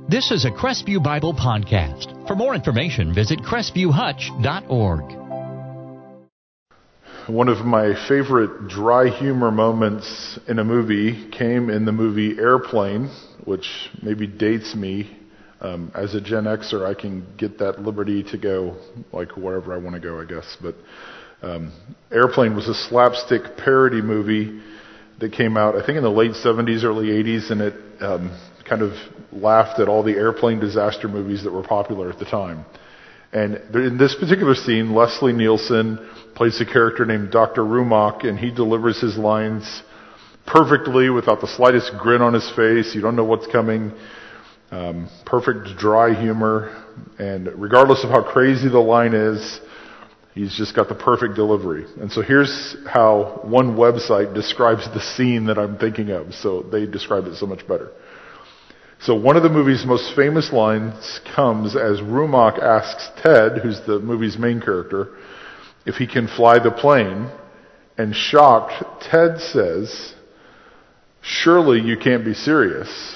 This is a Crestview Bible podcast. For more information, visit crestview.hutch.org. One of my favorite dry humor moments in a movie came in the movie Airplane, which maybe dates me. As a Gen Xer, I can get that liberty to go like wherever I want to go, I guess. But Airplane was a slapstick parody movie that came out, I think, in the late 70s, early 80s, and it kind of laughed at all the airplane disaster movies that were popular at the time. And in this particular scene, Leslie Nielsen plays a character named Dr. Rumock, and he delivers his lines perfectly without the slightest grin on his face. You don't know what's coming. Perfect dry humor. And regardless of how crazy the line is, he's just got the perfect delivery. And so here's how one website describes the scene that I'm thinking of. So they describe it so much better. So one of the movie's most famous lines comes as Rumock asks Ted, who's the movie's main character, if he can fly the plane. And shocked, Ted says, "Surely you can't be serious."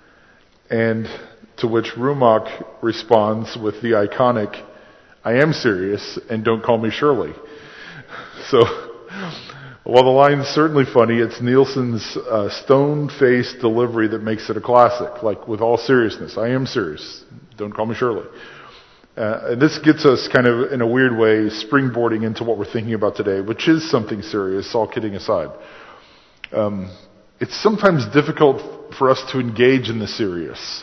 And to which Rumock responds with the iconic, "I am serious, and don't call me Shirley." So, while the line's certainly funny, it's Nielsen's stone-faced delivery that makes it a classic. Like, with all seriousness, "I am serious, don't call me Shirley." And this gets us kind of, in a weird way, springboarding into what we're thinking about today, which is something serious, all kidding aside. It's sometimes difficult for us to engage in the serious.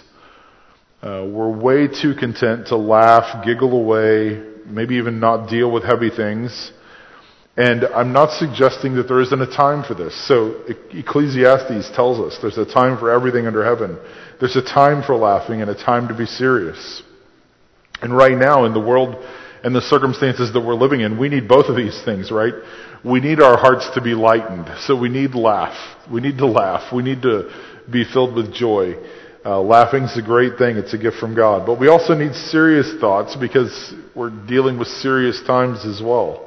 We're way too content to laugh, giggle away, maybe even not deal with heavy things. And I'm not suggesting that there isn't a time for this. So Ecclesiastes tells us there's a time for everything under heaven. There's a time for laughing and a time to be serious. And right now in the world and the circumstances that we're living in, we need both of these things, right? We need our hearts to be lightened. So we need laugh. We need to laugh. We need to be filled with joy. Laughing's a great thing. It's a gift from God. But we also need serious thoughts because we're dealing with serious times as well.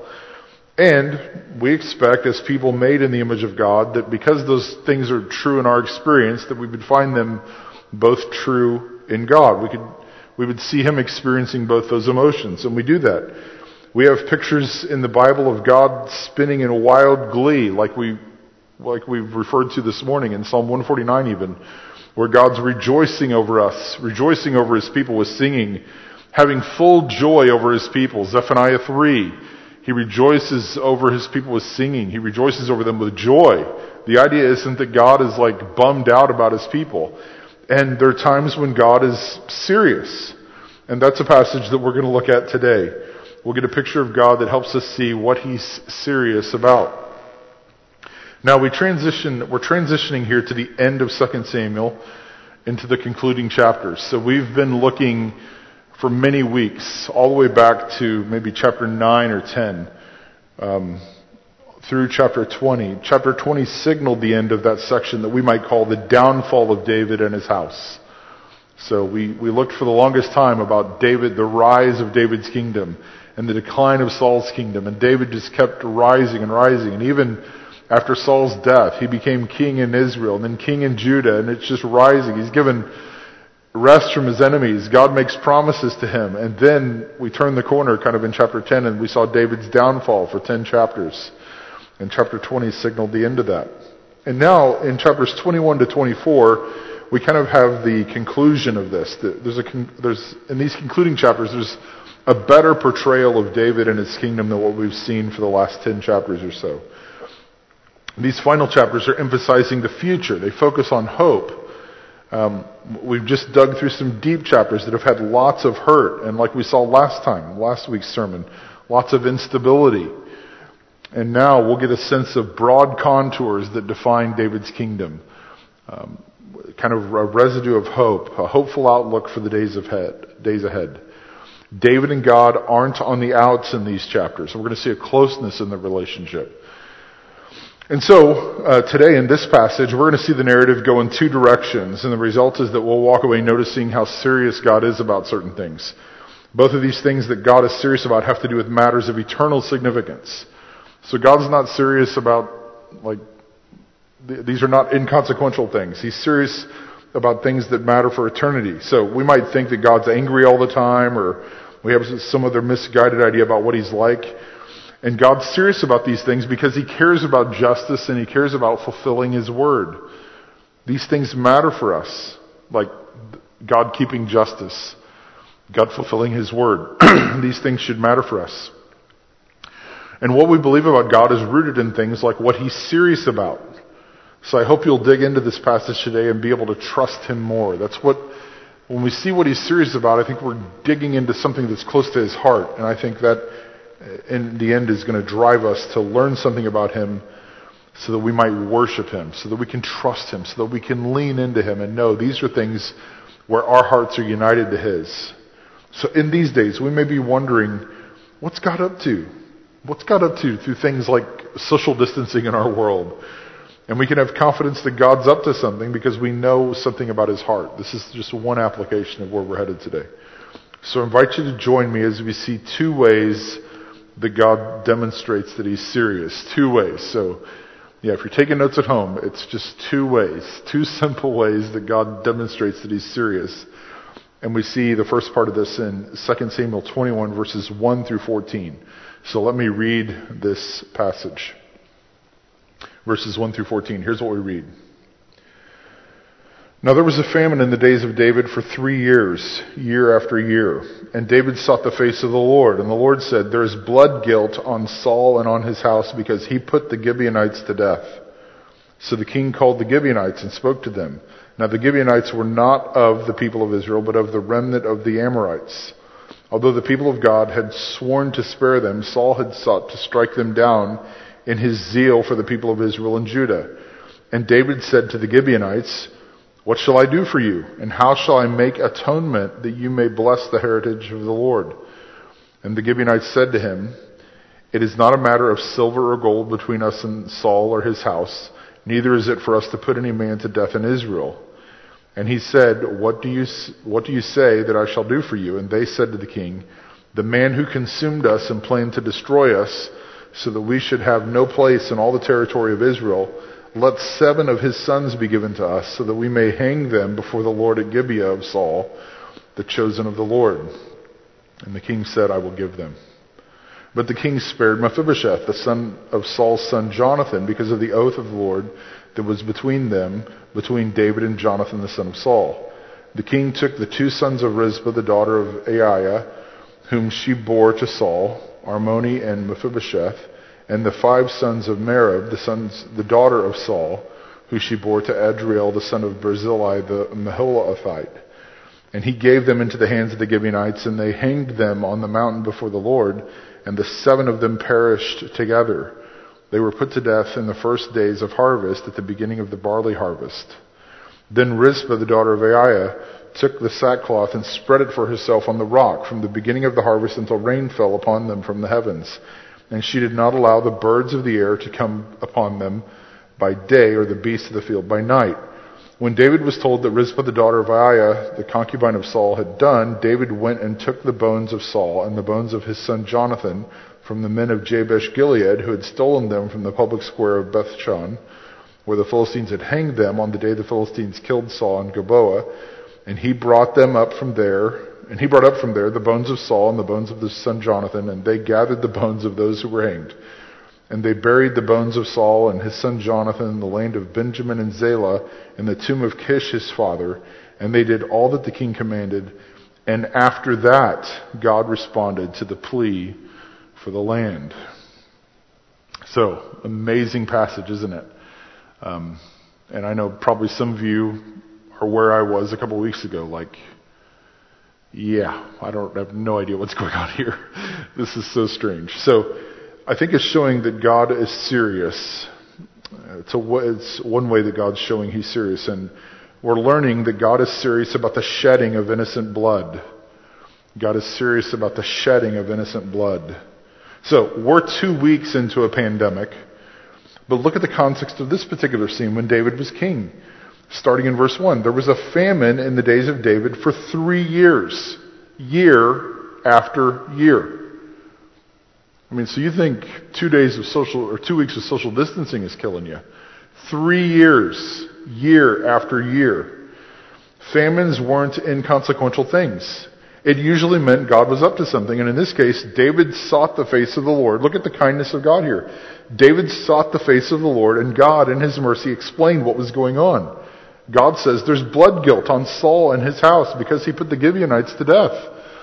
And we expect, as people made in the image of God, that because those things are true in our experience, that we would find them both true in God. We would see Him experiencing both those emotions, and we do that. We have pictures in the Bible of God spinning in wild glee, like we've referred to this morning in Psalm 149 even, where God's rejoicing over us, rejoicing over His people with singing, having full joy over His people. Zephaniah 3, He rejoices over His people with singing. He rejoices over them with joy. The idea isn't that God is like bummed out about His people. And there are times when God is serious. And that's a passage that we're going to look at today. We'll get a picture of God that helps us see what He's serious about. Now we're transitioning here to the end of 2 Samuel into the concluding chapters. So we've been looking for many weeks, all the way back to maybe chapter 9 or 10, through chapter 20. Chapter 20 signaled the end of that section that we might call the downfall of David and his house. So we looked for the longest time about David, the rise of David's kingdom, and the decline of Saul's kingdom. And David just kept rising and rising. And even after Saul's death, he became king in Israel, and then king in Judah, and it's just rising. He's given rest from his enemies. God makes promises to him. And then we turn the corner kind of in chapter 10, and we saw David's downfall for 10 chapters. And chapter 20 signaled the end of that. And now in chapters 21 to 24, we kind of have the conclusion of this. In these concluding chapters, there's a better portrayal of David and his kingdom than what we've seen for the last 10 chapters or so. These final chapters are emphasizing the future. They focus on hope. We've just dug through some deep chapters that have had lots of hurt, and like we saw last week's sermon, lots of instability. And now we'll get a sense of broad contours that define David's kingdom. Kind of a residue of hope, a hopeful outlook for the days ahead. David and God aren't on the outs in these chapters. So we're going to see a closeness in the relationship. And so, today in this passage, we're going to see the narrative go in two directions, and the result is that we'll walk away noticing how serious God is about certain things. Both of these things that God is serious about have to do with matters of eternal significance. So God's not serious about, these are not inconsequential things. He's serious about things that matter for eternity. So we might think that God's angry all the time, or we have some other misguided idea about what He's like. And God's serious about these things because He cares about justice and He cares about fulfilling His word. These things matter for us, like God keeping justice, God fulfilling His word. These things should matter for us. And what we believe about God is rooted in things like what He's serious about. So I hope you'll dig into this passage today and be able to trust Him more. That's what, when we see what He's serious about, I think we're digging into something that's close to His heart. And I think that in the end is going to drive us to learn something about Him so that we might worship Him, so that we can trust Him, so that we can lean into Him and know these are things where our hearts are united to His. So in these days, we may be wondering, what's God up to? What's God up to through things like social distancing in our world? And we can have confidence that God's up to something because we know something about His heart. This is just one application of where we're headed today. So I invite you to join me as we see two ways that God demonstrates that He's serious. Two ways. So, yeah, if you're taking notes at home, it's just two ways. Two simple ways that God demonstrates that He's serious. And we see the first part of this in 2 Samuel 21, verses 1 through 14. So let me read this passage. Verses 1 through 14. Here's what we read. Now there was a famine in the days of David for 3 years, year after year. And David sought the face of the Lord. And the Lord said, there is blood guilt on Saul and on his house because he put the Gibeonites to death. So the king called the Gibeonites and spoke to them. Now the Gibeonites were not of the people of Israel, but of the remnant of the Amorites. Although the people of God had sworn to spare them, Saul had sought to strike them down in his zeal for the people of Israel and Judah. And David said to the Gibeonites, what shall I do for you? And how shall I make atonement that you may bless the heritage of the Lord? And the Gibeonites said to him, it is not a matter of silver or gold between us and Saul or his house, neither is it for us to put any man to death in Israel. And he said, what do you say that I shall do for you? And they said to the king, the man who consumed us and planned to destroy us, so that we should have no place in all the territory of Israel, let 7 of his sons be given to us, so that we may hang them before the Lord at Gibeah of Saul, the chosen of the Lord. And the king said, I will give them. But the king spared Mephibosheth, the son of Saul's son Jonathan, because of the oath of the Lord that was between them, between David and Jonathan, the son of Saul. The king took the 2 sons of Rizpah, the daughter of Aiah, whom she bore to Saul, Armoni and Mephibosheth, and the 5 sons of Merab, the daughter of Saul, who she bore to Adriel, the son of Barzillai, the Meholathite. And he gave them into the hands of the Gibeonites, and they hanged them on the mountain before the Lord, and the 7 of them perished together. They were put to death in the first days of harvest, at the beginning of the barley harvest. Then Rizpah, the daughter of Aiah, took the sackcloth and spread it for herself on the rock from the beginning of the harvest until rain fell upon them from the heavens. And she did not allow the birds of the air to come upon them by day, or the beasts of the field by night. When David was told that Rizpah, the daughter of Aiah, the concubine of Saul, had done, David went and took the bones of Saul and the bones of his son Jonathan from the men of Jabesh Gilead, who had stolen them from the public square of Bethshan, where the Philistines had hanged them on the day the Philistines killed Saul in Gilboa. And he brought up from there the bones of Saul and the bones of his son Jonathan, and they gathered the bones of those who were hanged. And they buried the bones of Saul and his son Jonathan in the land of Benjamin and Zelah, in the tomb of Kish his father. And they did all that the king commanded. And after that, God responded to the plea for the land. So, amazing passage, isn't it? And I know probably some of you are where I was a couple of weeks ago, like, yeah, I have no idea what's going on here. This is so strange. So, I think it's showing that God is serious. It's one way that God's showing He's serious. And we're learning that God is serious about the shedding of innocent blood. God is serious about the shedding of innocent blood. So, we're 2 weeks into a pandemic. But look at the context of this particular scene when David was king. Starting in verse 1. There was a famine in the days of David for 3 years. Year after year. I mean, so you think 2 weeks of social distancing is killing you. 3 years, year after year. Famines weren't inconsequential things. It usually meant God was up to something. And in this case, David sought the face of the Lord. Look at the kindness of God here. David sought the face of the Lord, and God, in his mercy, explained what was going on. God says there's blood guilt on Saul and his house because he put the Gibeonites to death.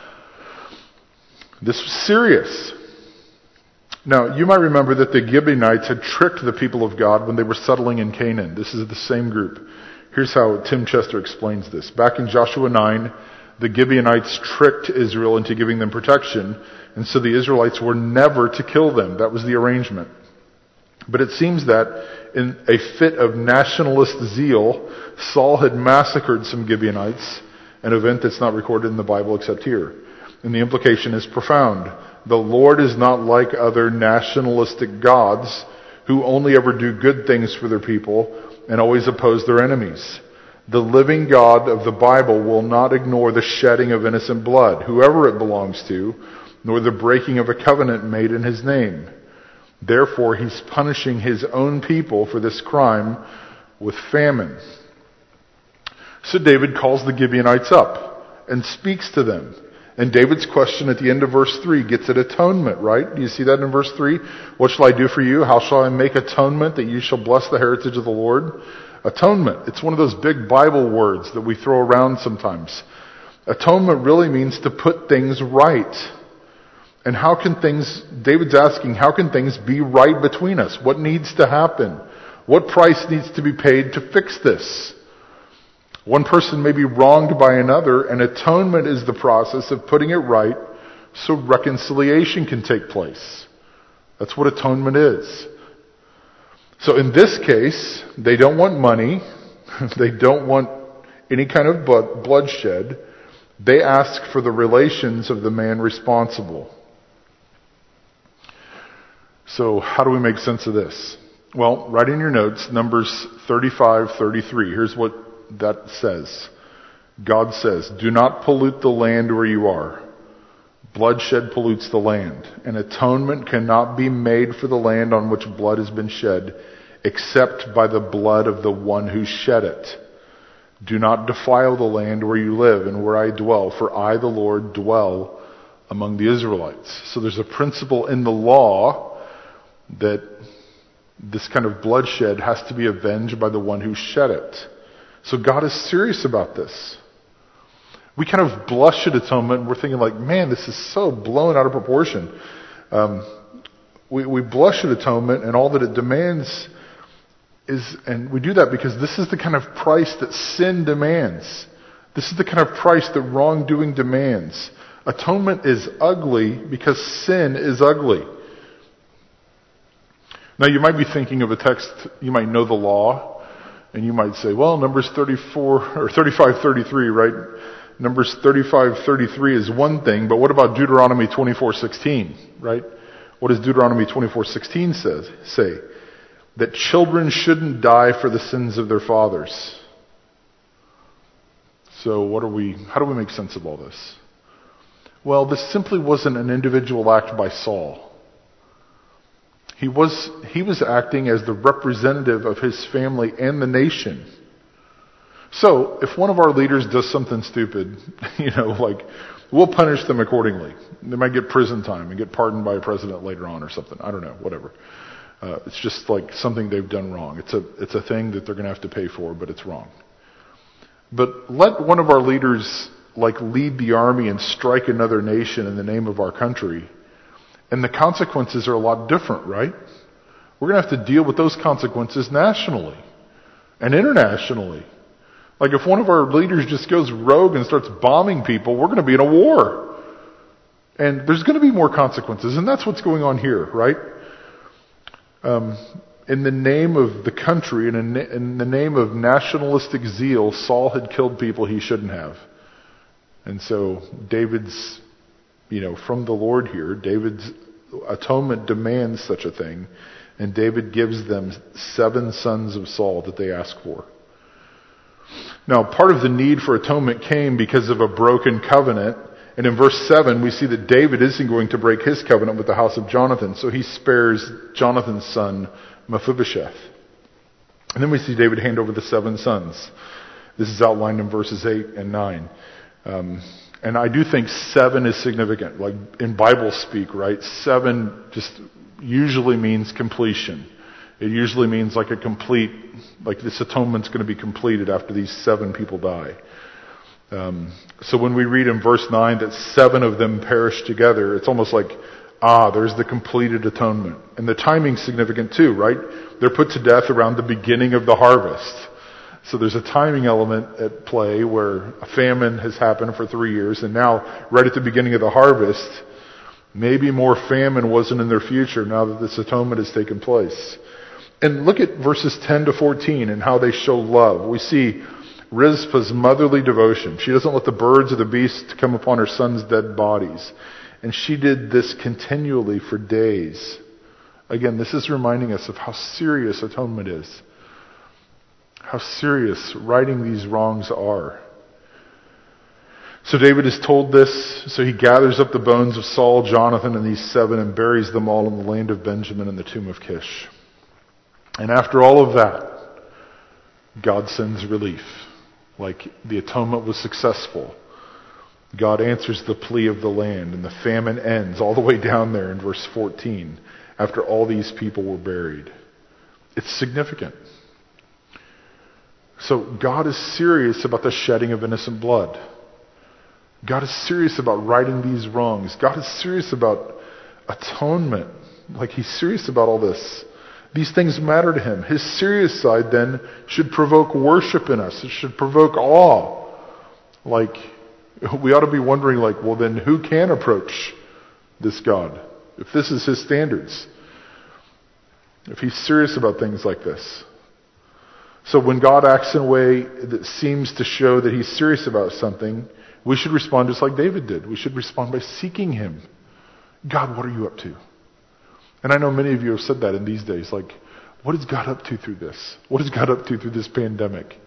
This was serious. Now, you might remember that the Gibeonites had tricked the people of God when they were settling in Canaan. This is the same group. Here's how Tim Chester explains this. Back in Joshua 9, the Gibeonites tricked Israel into giving them protection, and so the Israelites were never to kill them. That was the arrangement. But it seems that in a fit of nationalist zeal, Saul had massacred some Gibeonites, an event that's not recorded in the Bible except here. And the implication is profound. The Lord is not like other nationalistic gods who only ever do good things for their people and always oppose their enemies. The living God of the Bible will not ignore the shedding of innocent blood, whoever it belongs to, nor the breaking of a covenant made in his name. Therefore, he's punishing his own people for this crime with famine. So David calls the Gibeonites up and speaks to them. And David's question at the end of verse 3 gets at atonement, right? Do you see that in verse 3? What shall I do for you? How shall I make atonement that you shall bless the heritage of the Lord? Atonement. It's one of those big Bible words that we throw around sometimes. Atonement really means to put things right. And David's asking, how can things be right between us? What needs to happen? What price needs to be paid to fix this? One person may be wronged by another, and atonement is the process of putting it right so reconciliation can take place. That's what atonement is. So in this case, they don't want money. They don't want any kind of bloodshed. They ask for the relations of the man responsible. So how do we make sense of this? Well, write in your notes, Numbers 35:33. Here's what that says. God says, do not pollute the land where you are. Bloodshed pollutes the land. An atonement cannot be made for the land on which blood has been shed, except by the blood of the one who shed it. Do not defile the land where you live and where I dwell, for I, the Lord, dwell among the Israelites. So there's a principle in the law that this kind of bloodshed has to be avenged by the one who shed it. So God is serious about this. We kind of blush at atonement and we're thinking like, man, this is so blown out of proportion. We blush at atonement and all that it demands and we do that because this is the kind of price that sin demands. This is the kind of price that wrongdoing demands. Atonement is ugly because sin is ugly. Now you might be thinking of a text, you might know the law, and you might say, well, Numbers 35:33, right? Numbers 35:33 is one thing, but what about Deuteronomy 24:16, right? What does Deuteronomy 24:16 say? That children shouldn't die for the sins of their fathers. So how do we make sense of all this? Well, this simply wasn't an individual act by Saul. He was acting as the representative of his family and the nation. So, if one of our leaders does something stupid, we'll punish them accordingly. They might get prison time and get pardoned by a president later on or something. I don't know, whatever. It's just like something they've done wrong. It's a thing that they're going to have to pay for, but it's wrong. But let one of our leaders lead the army and strike another nation in the name of our country. And the consequences are a lot different, right? We're going to have to deal with those consequences nationally and internationally. If one of our leaders just goes rogue and starts bombing people, we're going to be in a war. And there's going to be more consequences. And that's what's going on here, right? In the name of the country and in the name of nationalistic zeal, Saul had killed people he shouldn't have. And so David's from the Lord here, David's atonement demands such a thing, and David gives them 7 sons of Saul that they ask for. Now, part of the need for atonement came because of a broken covenant, and in verse 7 we see that David isn't going to break his covenant with the house of Jonathan, so he spares Jonathan's son, Mephibosheth. And then we see David hand over the 7 sons. This is outlined in verses 8 and 9. And I do think 7 is significant. Like in Bible speak, right? 7 just usually means completion. It usually means like this atonement's going to be completed after these 7 people die. So when we read in verse 9 that 7 of them perished together, it's almost like, there's the completed atonement. And the timing's significant too, right? They're put to death around the beginning of the harvest. So there's a timing element at play where a famine has happened for 3 years, and now, right at the beginning of the harvest, maybe more famine wasn't in their future now that this atonement has taken place. And look at verses 10 to 14 and how they show love. We see Rizpah's motherly devotion. She doesn't let the birds or the beasts come upon her son's dead bodies. And she did this continually for days. Again, this is reminding us of how serious atonement is. How serious righting these wrongs are. So David is told this, so he gathers up the bones of Saul, Jonathan, and these 7 and buries them all in the land of Benjamin in the tomb of Kish. And after all of that, God sends relief. Like the atonement was successful. God answers the plea of the land, and the famine ends all the way down there in verse 14, after all these people were buried. It's significant. So God is serious about the shedding of innocent blood. God is serious about righting these wrongs. God is serious about atonement. Like he's serious about all this. These things matter to him. His serious side then should provoke worship in us. It should provoke awe. Like, we ought to be wondering, like, well then who can approach this God? If this is his standards. If he's serious about things like this. So when God acts in a way that seems to show that he's serious about something, we should respond just like David did. We should respond by seeking him. God, what are you up to? And I know many of you have said that in these days. Like, what is God up to through this? What is God up to through this pandemic?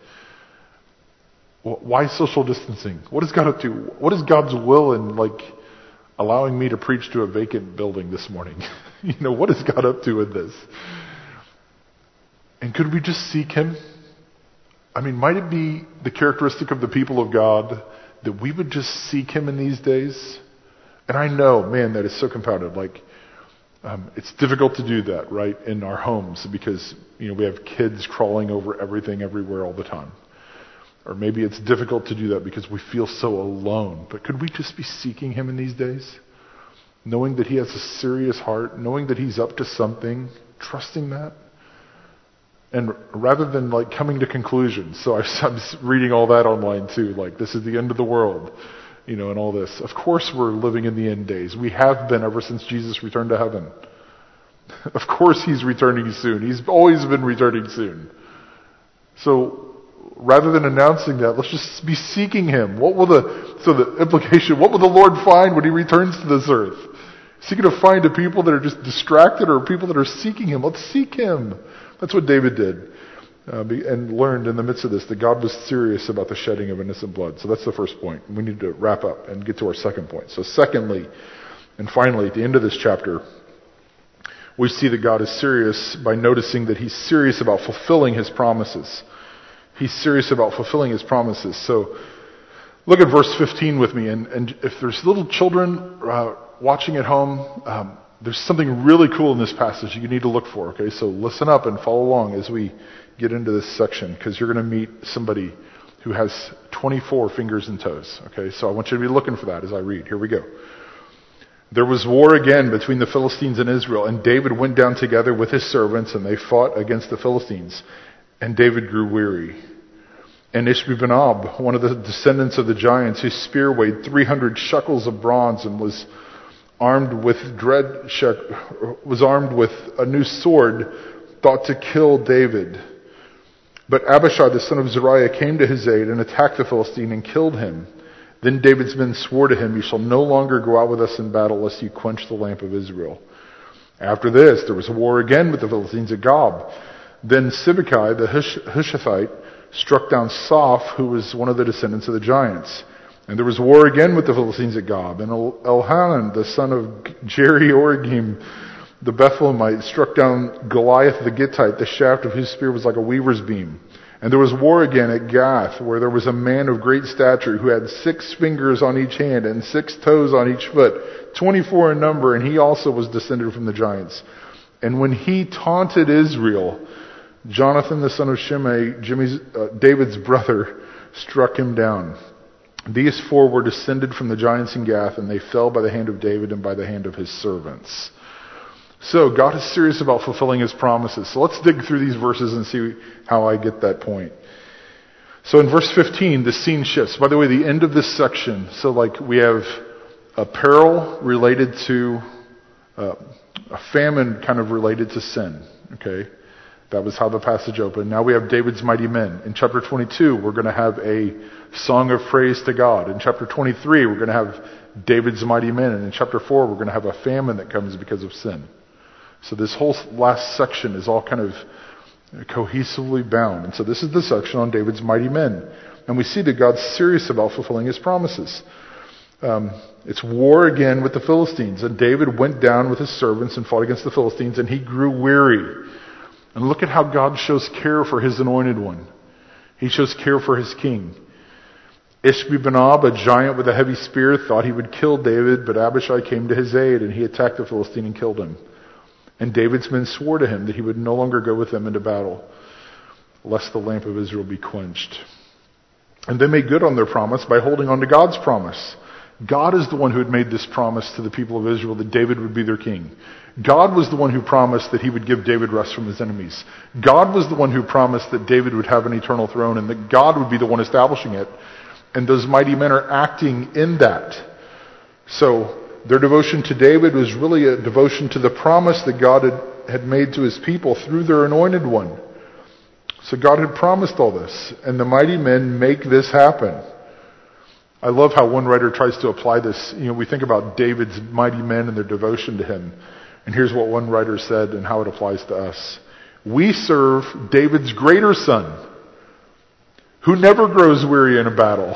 Why social distancing? What is God up to? What is God's will in, like, allowing me to preach to a vacant building this morning? What is God up to with this? And could we just seek him? I mean, might it be the characteristic of the people of God that we would just seek him in these days? And I know, man, that is so compounded. Like, it's difficult to do that, right, in our homes because, we have kids crawling over everything everywhere all the time. Or maybe it's difficult to do that because we feel so alone. But could we just be seeking him in these days? Knowing that he has a serious heart, knowing that he's up to something, trusting that? And rather than like coming to conclusions, so I'm reading all that online too, like this is the end of the world, and all this. Of course we're living in the end days. We have been ever since Jesus returned to heaven. Of course he's returning soon. He's always been returning soon. So rather than announcing that, let's just be seeking him. The implication, what will the Lord find when he returns to this earth? Is he going to find a people that are just distracted or people that are seeking him? Let's seek him. That's what David did and learned in the midst of this, that God was serious about the shedding of innocent blood. So that's the first point. We need to wrap up and get to our second point. So secondly, and finally, at the end of this chapter, we see that God is serious by noticing that he's serious about fulfilling his promises. He's serious about fulfilling his promises. So look at verse 15 with me. And if there's little children watching at home, there's something really cool in this passage you need to look for, okay? So listen up and follow along as we get into this section, because you're going to meet somebody who has 24 fingers and toes, okay? So I want you to be looking for that as I read. Here we go. There was war again between the Philistines and Israel, and David went down together with his servants, and they fought against the Philistines. And David grew weary. And Ishbi-Benob, one of the descendants of the giants, whose spear weighed 300 shekels of bronze and was armed with a new sword, thought to kill David. But Abishai, the son of Zeruiah, came to his aid and attacked the Philistine and killed him. Then David's men swore to him, "You shall no longer go out with us in battle, lest you quench the lamp of Israel." After this, there was a war again with the Philistines at Gob. Then Sibbecai, the Hushathite, struck down Soph, who was one of the descendants of the giants. And there was war again with the Philistines at Gob. And Elhanan, the son of Jeriorgim, the Bethlehemite, struck down Goliath the Gittite, the shaft of whose spear was like a weaver's beam. And there was war again at Gath, where there was a man of great stature who had 6 fingers on each hand and 6 toes on each foot, 24 in number, and he also was descended from the giants. And when he taunted Israel, Jonathan the son of Shimei, David's brother, struck him down. These 4 were descended from the giants in Gath, and they fell by the hand of David and by the hand of his servants. So God is serious about fulfilling his promises. So let's dig through these verses and see how I get that point. So in verse 15, the scene shifts. By the way, the end of this section, so like we have a peril related to a famine kind of related to sin. Okay? That was how the passage opened. Now we have David's mighty men. In chapter 22, we're going to have a song of praise to God. In chapter 23, we're going to have David's mighty men. And in chapter 4, we're going to have a famine that comes because of sin. So this whole last section is all kind of cohesively bound. And so this is the section on David's mighty men. And we see that God's serious about fulfilling his promises. It's war again with the Philistines. And David went down with his servants and fought against the Philistines, and he grew weary. And look at how God shows care for his anointed one. He shows care for his king. Ishbi-Benob, a giant with a heavy spear, thought he would kill David, but Abishai came to his aid, and he attacked the Philistine and killed him. And David's men swore to him that he would no longer go with them into battle, lest the lamp of Israel be quenched. And they made good on their promise by holding on to God's promise. God is the one who had made this promise to the people of Israel that David would be their king. God was the one who promised that he would give David rest from his enemies. God was the one who promised that David would have an eternal throne and that God would be the one establishing it. And those mighty men are acting in that. So their devotion to David was really a devotion to the promise that God had made to his people through their anointed one. So God had promised all this, and the mighty men make this happen. I love how one writer tries to apply this. We think about David's mighty men and their devotion to him. And here's what one writer said and how it applies to us. We serve David's greater son, who never grows weary in a battle.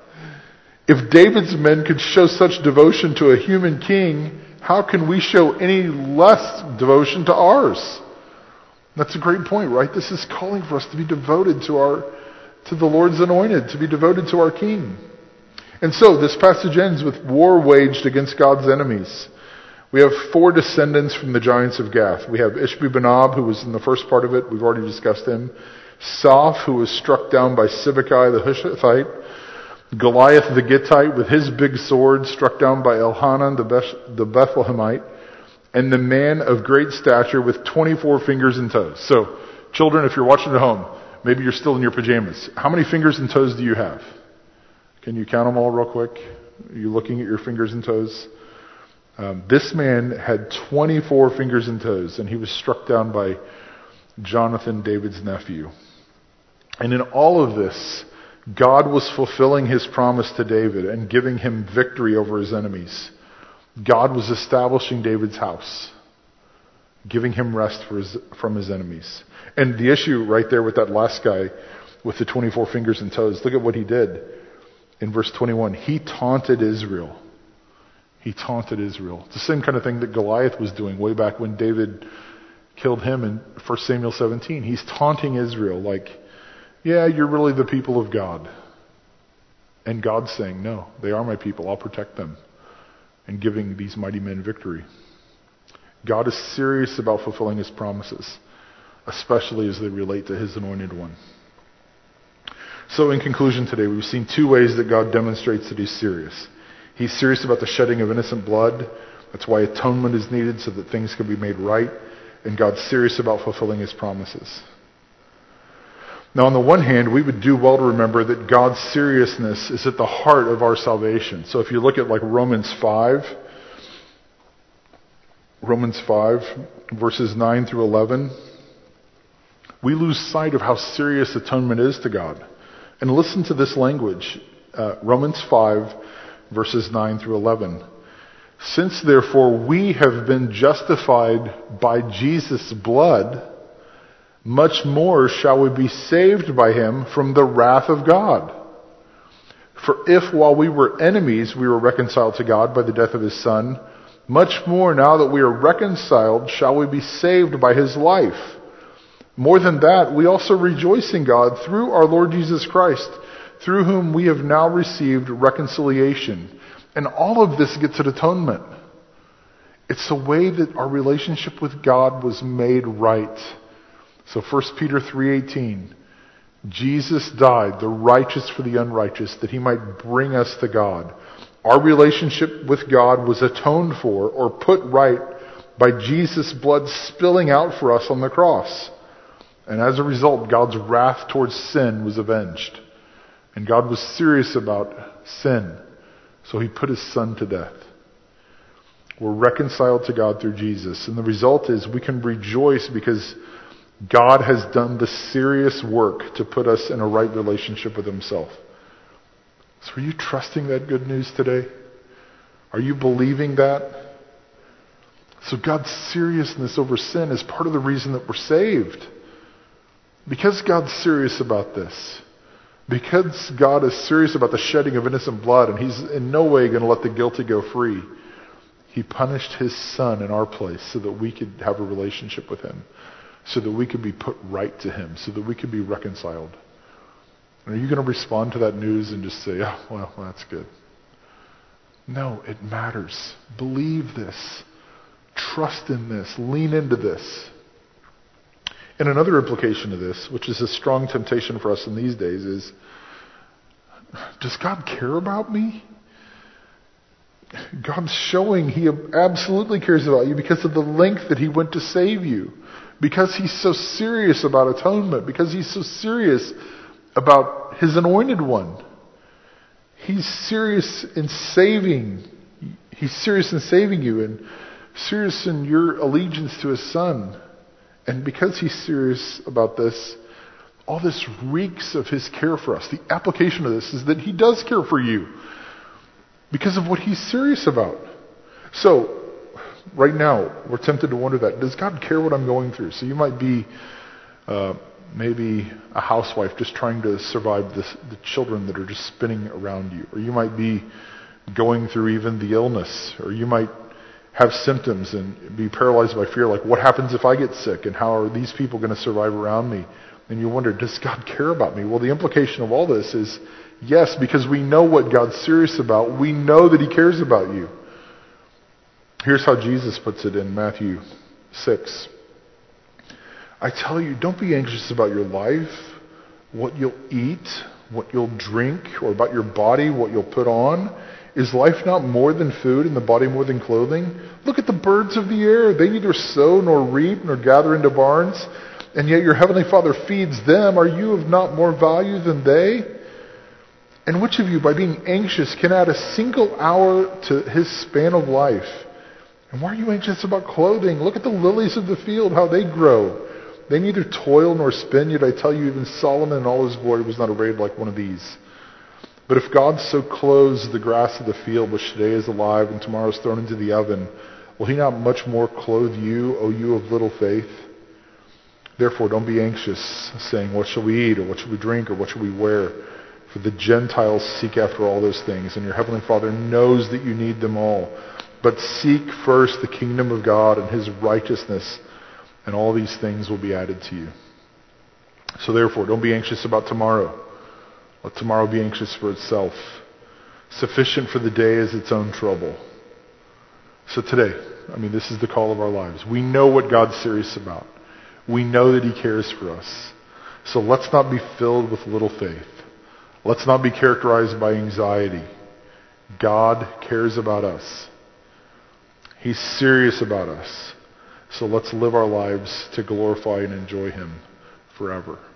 If David's men could show such devotion to a human king, how can we show any less devotion to ours? That's a great point, right? This is calling for us to be devoted to the Lord's anointed, to be devoted to our king. And so this passage ends with war waged against God's enemies. We have 4 descendants from the giants of Gath. We have Ishbi-Benob, who was in the first part of it. We've already discussed him. Soph, who was struck down by Sibbecai the Hushathite. Goliath the Gittite with his big sword struck down by Elhanan the Bethlehemite. And the man of great stature with 24 fingers and toes. So, children, if you're watching at home, maybe you're still in your pajamas. How many fingers and toes do you have? Can you count them all real quick? Are you looking at your fingers and toes? This man had 24 fingers and toes, and he was struck down by Jonathan, David's nephew. And in all of this, God was fulfilling his promise to David and giving him victory over his enemies. God was establishing David's house, giving him rest from his enemies. And the issue right there with that last guy with the 24 fingers and toes, look at what he did. In verse 21, he taunted Israel. He taunted Israel. It's the same kind of thing that Goliath was doing way back when David killed him in 1 Samuel 17. He's taunting Israel like, yeah, you're really the people of God. And God's saying, no, they are my people. I'll protect them. And giving these mighty men victory. God is serious about fulfilling his promises, especially as they relate to his anointed one. So in conclusion today, we've seen 2 ways that God demonstrates that he's serious. He's serious about the shedding of innocent blood. That's why atonement is needed so that things can be made right. And God's serious about fulfilling his promises. Now, on the one hand, we would do well to remember that God's seriousness is at the heart of our salvation. So if you look at like Romans 5, verses 9 through 11, we lose sight of how serious atonement is to God. And listen to this language, Romans 5, verses 9 through 11. Since therefore we have been justified by Jesus' blood, much more shall we be saved by him from the wrath of God. For if while we were enemies we were reconciled to God by the death of his Son, much more now that we are reconciled shall we be saved by his life. More than that, we also rejoice in God through our Lord Jesus Christ, through whom we have now received reconciliation. And all of this gets at atonement. It's the way that our relationship with God was made right. So 1 Peter 3:18, Jesus died, the righteous for the unrighteous, that he might bring us to God. Our relationship with God was atoned for or put right by Jesus' blood spilling out for us on the cross. And as a result, God's wrath towards sin was avenged. And God was serious about sin, so he put his Son to death. We're reconciled to God through Jesus. And the result is we can rejoice because God has done the serious work to put us in a right relationship with himself. So are you trusting that good news today? Are you believing that? So God's seriousness over sin is part of the reason that we're saved. Because God's serious about this, because God is serious about the shedding of innocent blood, and he's in no way going to let the guilty go free, he punished his Son in our place so that we could have a relationship with him, so that we could be put right to him, so that we could be reconciled. And are you going to respond to that news and just say, oh, well, that's good? No, it matters. Believe this. Trust in this. Lean into this. And another implication of this, which is a strong temptation for us in these days, is, does God care about me? God's showing he absolutely cares about you because of the length that he went to save you. Because he's so serious about atonement. Because he's so serious about his anointed one. He's serious in saving. He's serious in saving you and serious in your allegiance to his Son. And because he's serious about this, all this reeks of his care for us. The application of this is that he does care for you because of what he's serious about. So, right now, we're tempted to wonder that. Does God care what I'm going through? So you might be maybe a housewife just trying to survive the children that are just spinning around you. Or you might be going through even the illness. Or you might have symptoms and be paralyzed by fear, like what happens if I get sick and how are these people going to survive around me? And you wonder, does God care about me? Well, the implication of all this is yes, because we know what God's serious about. We know that he cares about you. Here's how Jesus puts it in Matthew 6. I tell you, don't be anxious about your life, what you'll eat, what you'll drink, or about your body, what you'll put on. Is life not more than food and the body more than clothing? Look at the birds of the air. They neither sow nor reap nor gather into barns, and yet your heavenly Father feeds them. Are you of not more value than they? And which of you, by being anxious, can add a single hour to his span of life? And why are you anxious about clothing? Look at the lilies of the field, how they grow. They neither toil nor spin, yet I tell you, even Solomon in all his glory was not arrayed like one of these. But if God so clothes the grass of the field, which today is alive and tomorrow is thrown into the oven, will he not much more clothe you, O you of little faith? Therefore, don't be anxious, saying, what shall we eat, or what shall we drink, or what shall we wear? For the Gentiles seek after all those things, and your heavenly Father knows that you need them all. But seek first the kingdom of God and his righteousness, and all these things will be added to you. So therefore, don't be anxious about tomorrow. Let tomorrow be anxious for itself. Sufficient for the day is its own trouble. So today, this is the call of our lives. We know what God's serious about. We know that he cares for us. So let's not be filled with little faith. Let's not be characterized by anxiety. God cares about us. He's serious about us. So let's live our lives to glorify and enjoy him forever.